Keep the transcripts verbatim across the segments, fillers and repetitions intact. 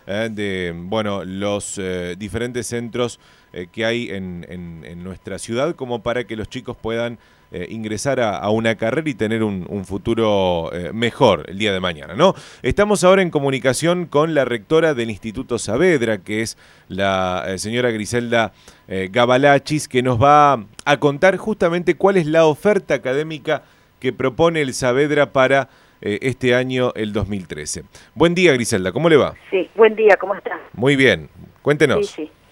eh, de bueno los eh, diferentes centros eh, que hay en, en, en nuestra ciudad, como para que los chicos puedan eh, ingresar a, a una carrera y tener un, un futuro eh, mejor el día de mañana, ¿no? Estamos ahora en comunicación con la rectora del Instituto Saavedra, que es la eh, señora Griselda eh, Gabalachis, que nos va a contar justamente cuál es la oferta académica que propone el Saavedra para eh, este año, el dos mil trece. Buen día, Griselda, ¿cómo le va? Sí, buen día, ¿cómo está? Muy bien, cuéntenos. Sí, sí.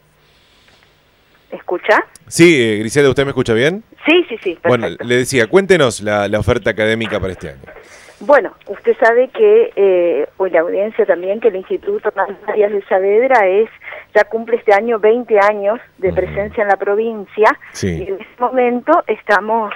¿Escucha? Sí, eh, Griselda, ¿usted me escucha bien? Sí, sí, sí, perfecto. Bueno, le decía, cuéntenos la, la oferta académica para este año. Bueno, usted sabe que, eh, hoy la audiencia también, que el Instituto Marías de Saavedra es, ya cumple este año veinte años de presencia en la provincia, Sí. Y en este momento estamos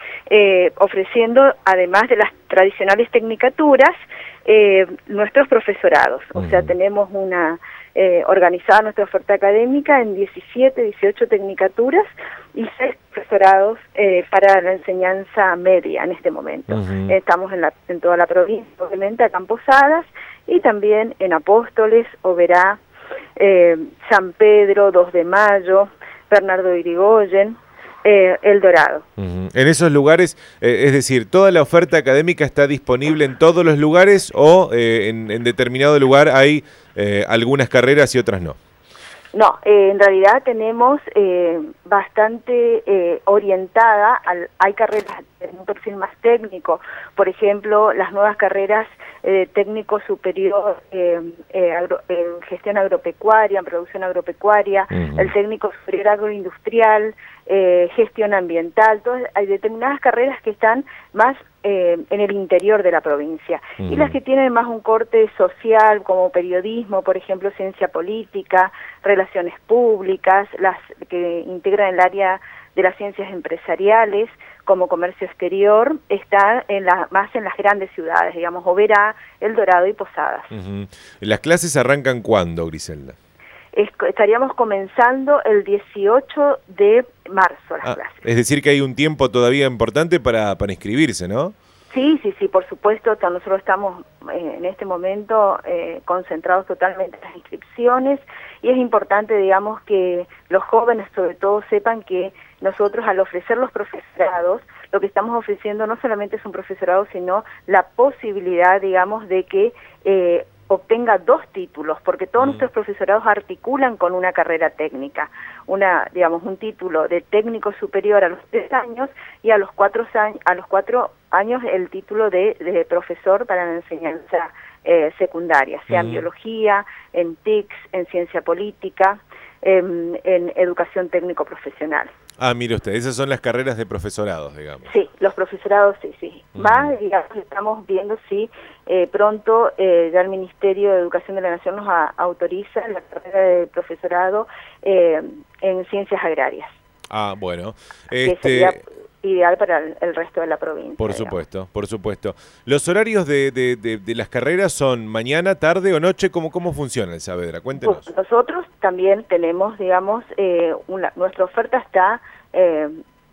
eh, ofreciendo, además de las tradicionales tecnicaturas, eh, nuestros profesorados. O Uh-huh. sea, tenemos una eh, organizada nuestra oferta académica en diecisiete, dieciocho tecnicaturas y seis profesorados eh, para la enseñanza media en este momento. Uh-huh. Estamos en, la, en toda la provincia, obviamente, acá en Posadas, y también en Apóstoles, Oberá, eh, San Pedro, dos de mayo, Bernardo Irigoyen, eh, El Dorado. Uh-huh. En esos lugares, eh, es decir, ¿toda la oferta académica está disponible en todos los lugares o eh, en, en determinado lugar hay eh, algunas carreras y otras no? No, eh, en realidad tenemos eh, bastante eh, orientada, al, hay carreras de un perfil más técnico, por ejemplo, las nuevas carreras eh, técnico superior eh, eh, agro, en gestión agropecuaria, en producción agropecuaria, uh-huh. El técnico superior agroindustrial, eh, gestión ambiental, todas, hay determinadas carreras que están más eh, en el interior de la provincia, uh-huh. Y las que tienen más un corte social, como periodismo, por ejemplo, ciencia política, relaciones públicas, las que integran el área de las ciencias empresariales, como comercio exterior, está en la, más en las grandes ciudades, digamos, Oberá, El Dorado y Posadas. Uh-huh. ¿Las clases arrancan cuándo, Griselda? Es, estaríamos comenzando el dieciocho de marzo las ah, clases. Es decir, que hay un tiempo todavía importante para, para inscribirse, ¿no? Sí, sí, sí, por supuesto, nosotros estamos eh, en este momento eh, concentrados totalmente en las inscripciones y es importante, digamos, que los jóvenes sobre todo sepan que nosotros al ofrecer los profesorados, lo que estamos ofreciendo no solamente es un profesorado, sino la posibilidad, digamos, de que eh, obtenga dos títulos, porque todos mm. nuestros profesorados articulan con una carrera técnica, una, digamos, un título de técnico superior a los tres años y a los cuatro años, a los cuatro años el título de, de profesor para la enseñanza eh, secundaria, sea mm. en biología, en T I C S, en ciencia política, en, en educación técnico profesional. Ah, mire usted, esas son las carreras de profesorados, digamos. Sí, los profesorados, sí, sí. Uh-huh. Más, digamos, estamos viendo si eh, pronto eh, ya el Ministerio de Educación de la Nación nos a, autoriza la carrera de profesorado eh, en ciencias agrarias. Ah, bueno. Este... Que sería ideal para el, el resto de la provincia. Por supuesto, digamos. Por supuesto. ¿Los horarios de, de, de, de las carreras son mañana, tarde o noche? ¿Cómo, cómo funciona el Saavedra? Cuéntenos. Pues nosotros también tenemos, digamos, eh, una, nuestra oferta está eh,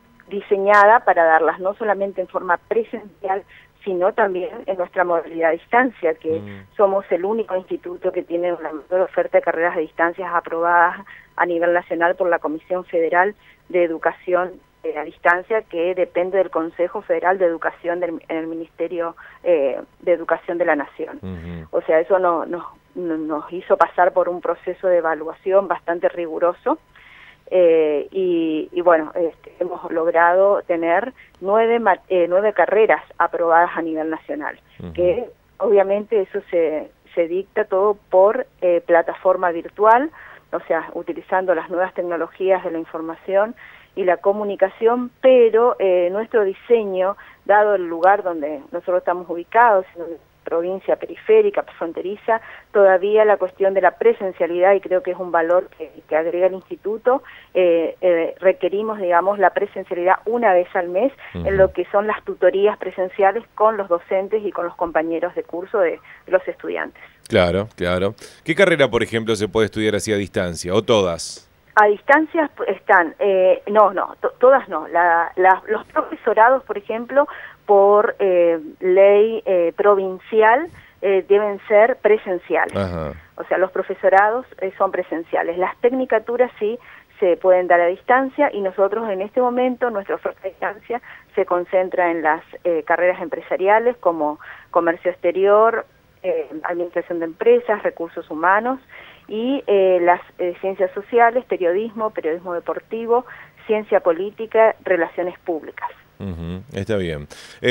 diseñada para darlas no solamente en forma presencial, sino también en nuestra modalidad a distancia, que mm. somos el único instituto que tiene una mayor oferta de carreras a distancias aprobadas a nivel nacional por la Comisión Federal de Educación Eh, a distancia, que depende del Consejo Federal de Educación del en el Ministerio eh, de Educación de la Nación. Uh-huh. O sea, eso no, no, no, nos hizo pasar por un proceso de evaluación bastante riguroso eh, y, y bueno, este, hemos logrado tener nueve, eh, nueve carreras aprobadas a nivel nacional, uh-huh. que obviamente eso se, se dicta todo por eh, plataforma virtual, o sea, utilizando las nuevas tecnologías de la información y la comunicación, pero eh, nuestro diseño, dado el lugar donde nosotros estamos ubicados, en una provincia periférica, fronteriza, todavía la cuestión de la presencialidad, y creo que es un valor que, que agrega el instituto, eh, eh, requerimos, digamos, la presencialidad una vez al mes, uh-huh. en lo que son las tutorías presenciales con los docentes y con los compañeros de curso de, de los estudiantes. Claro, claro. ¿Qué carrera, por ejemplo, se puede estudiar así a distancia, o todas? A distancia están, eh, no, no, to, todas no. La, la, los profesorados, por ejemplo, por eh, ley eh, provincial, eh, deben ser presenciales. Ajá. O sea, los profesorados eh, son presenciales. Las tecnicaturas sí se pueden dar a distancia y nosotros en este momento, nuestra oferta de distancia se concentra en las eh, carreras empresariales como comercio exterior, eh, administración de empresas, recursos humanos y eh, las eh, ciencias sociales, periodismo, periodismo deportivo, ciencia política, relaciones públicas. Uh-huh, está bien.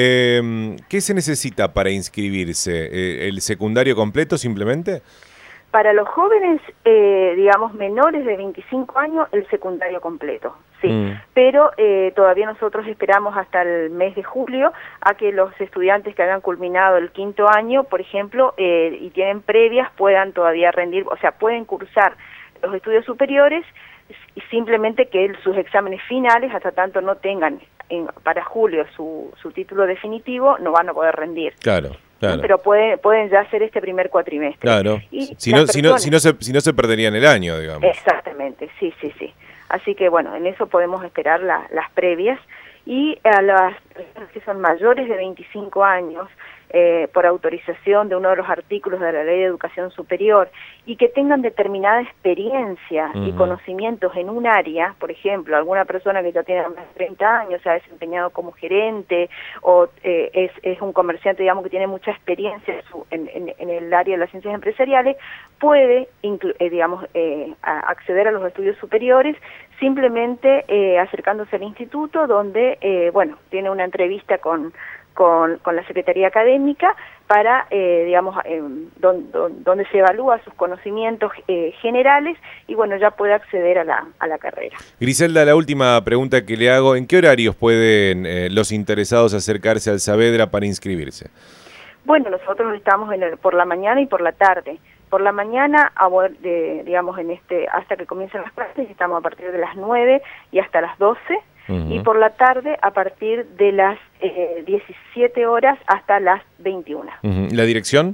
Eh, ¿Qué se necesita para inscribirse? Eh, ¿El secundario completo simplemente? Para los jóvenes, eh, digamos, menores de veinticinco años, el secundario completo, sí. Mm. Pero eh, todavía nosotros esperamos hasta el mes de julio a que los estudiantes que hayan culminado el quinto año, por ejemplo, eh, y tienen previas, puedan todavía rendir, o sea, pueden cursar los estudios superiores y simplemente que el, sus exámenes finales, hasta tanto no tengan en, para julio su, su título definitivo, no van a poder rendir. Claro. Claro. Pero pueden, pueden ya hacer este primer cuatrimestre. Claro. Y si no, personas... si, no, si, no se, si no se perderían el año, digamos. Exactamente, sí, sí, sí. Así que bueno, en eso podemos esperar la, las previas. Y a las personas que son mayores de veinticinco años, eh, por autorización de uno de los artículos de la Ley de Educación Superior, y que tengan determinada experiencia uh-huh. y conocimientos en un área, por ejemplo, alguna persona que ya tiene más de treinta años, se ha desempeñado como gerente, o eh, es, es un comerciante, digamos, que tiene mucha experiencia en, su, en, en, en el área de las ciencias empresariales, puede, inclu- eh, digamos, eh, a acceder a los estudios superiores, simplemente eh, acercándose al instituto, donde, eh, bueno, tiene una entrevista con, con, con la Secretaría Académica para, eh, digamos, eh, don, don, donde se evalúa sus conocimientos eh, generales y, bueno, ya puede acceder a la, a la carrera. Griselda, la última pregunta que le hago, ¿en qué horarios pueden eh, los interesados acercarse al Saavedra para inscribirse? Bueno, nosotros estamos en el, por la mañana y por la tarde. Por la mañana, a, de, digamos, en este hasta que comiencen las clases, estamos a partir de las nueve y hasta las doce, uh-huh. y por la tarde a partir de las eh, diecisiete horas hasta las veintiuna. Uh-huh. ¿La dirección?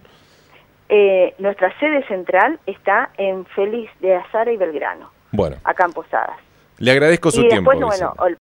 Eh, nuestra sede central está en Félix de Azara y Belgrano, bueno. acá en Posadas. Le agradezco su y tiempo. Y después, bueno,